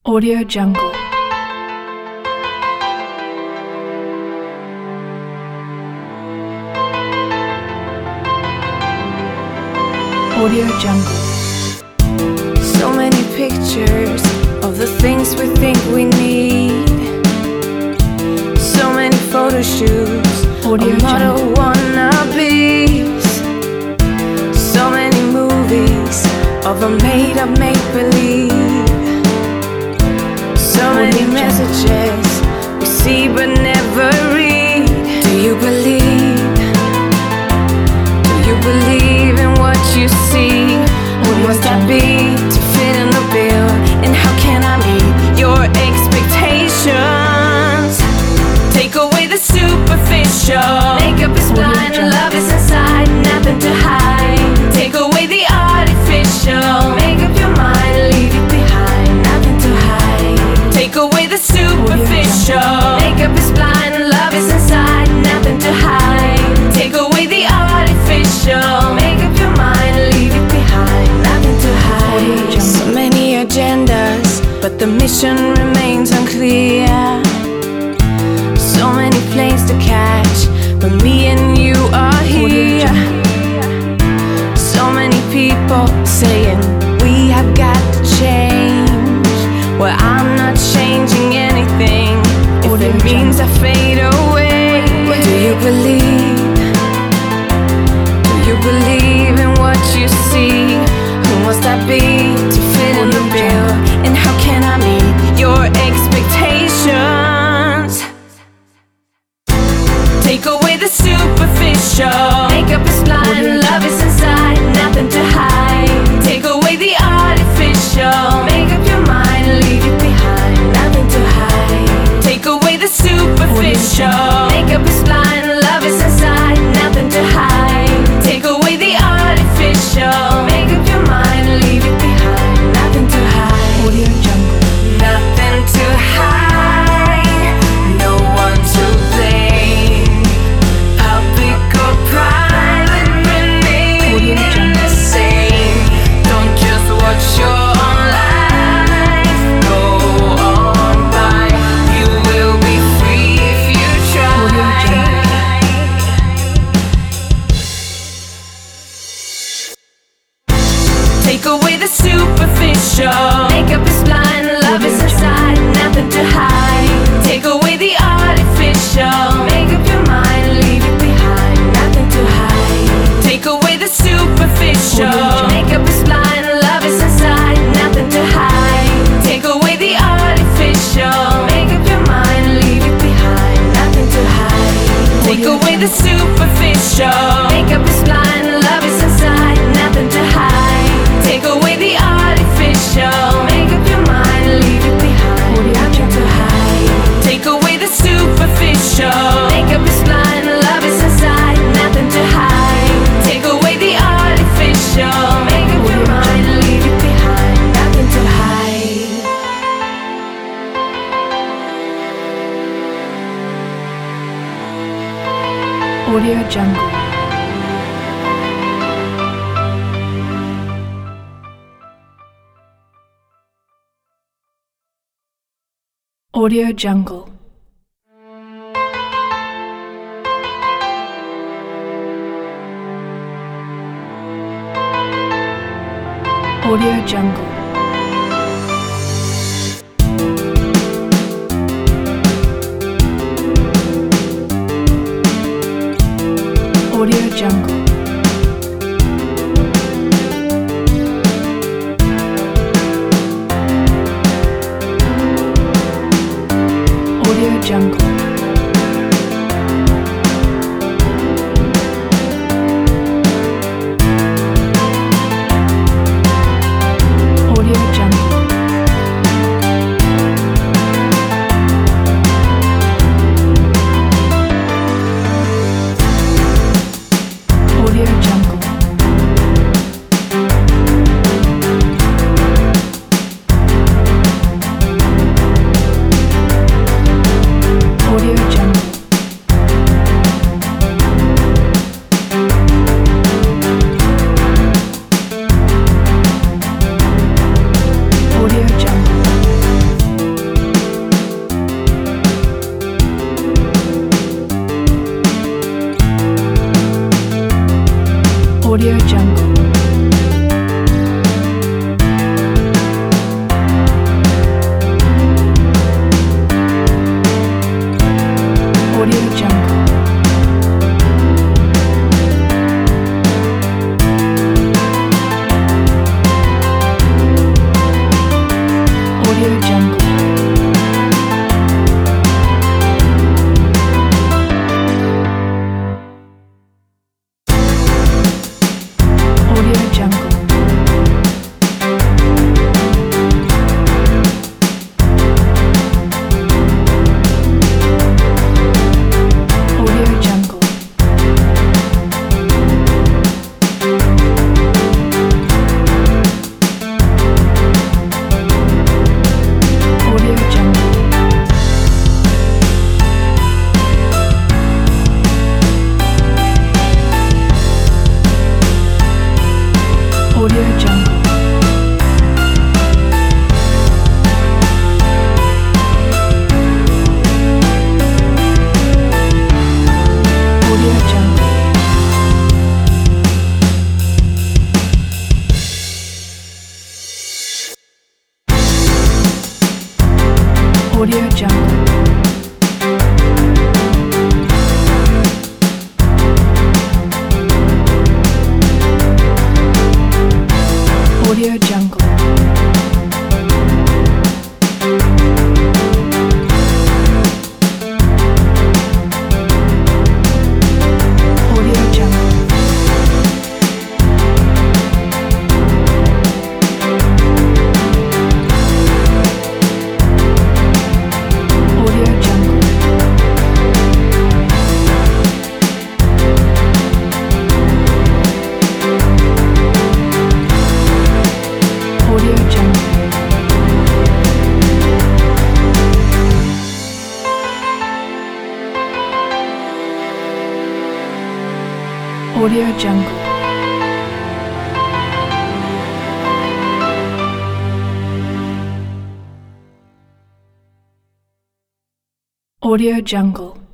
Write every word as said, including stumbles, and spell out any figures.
Audio Jungle. Audio Jungle. So many pictures of the things we think we need. So many photo shoots Audio of model Jungle. wannabes. So many movies of a made-up make-believe. So many Audio messages we see but never read. Do you believe? Do you believe in what you see? What must I be to fit in the bill? And how can I meet your expectations? Take away the superficial. Makeup is blind and love is inside, nothing to hide. Take away the artificial. Make up your mind and leave it behind, nothing to hide. Take away the superficial. Makeup is blind and love is inside, nothing to hide. Take away the artificial. Make up your mind and leave it behind, nothing to hide. So many agendas, but the mission remains unclear. So many planes to catch, but me and you are here. So many people saying we have got to change. Well, I'm not changing anything if it means I fade away. Do you believe? Do you believe in what you see? Who must I be to fit in the bill? And how can I meet your expectations? Take away the superficial. Makeup is blind, love is inside, nothing to hide. Take away the artificial. Make up your mind and leave it behind, nothing to hide. Take away the superficial. Makeup is blind, love is inside, nothing to hide. Take away the artificial. Make up your mind and leave it behind, nothing to hide. Audio Jungle. Nothing to hide, no one to blame. Public or private, remain the same. Don't just watch your own life go on by. You will be free if you try. Take away the superficial. Makeup is blind, love is inside, nothing to hide. Take away the artificial. Make up your mind and leave it behind, nothing to hide. Take away the superficial. Makeup is blind, love is inside, nothing to hide. Take away the artificial. Make up your mind and leave it behind, nothing to hide. Take away the superficial. Makeup is blind, love is inside, nothing to hide. Take away the artificial. Make up your mind and leave it behind, nothing to hide. Take away the superficial. Makeup is blind, love is inside, nothing to hide. Take away the artificial. Make up your mind and leave it behind, nothing to hide. Audio Jungle. Audio Jungle. Audio Jungle. Audio Jungle. Audio Jungle. Audio Jungle. Audio Jungle. Audio Jungle. Audio Jungle. Audio Jungle. Audio Jungle. Audio Jungle. Audio Jungle. Audio Jungle. Audio Jungle. Audio Jungle. Audio Jungle. Audio Jungle. Audio Jungle. Audio Jungle.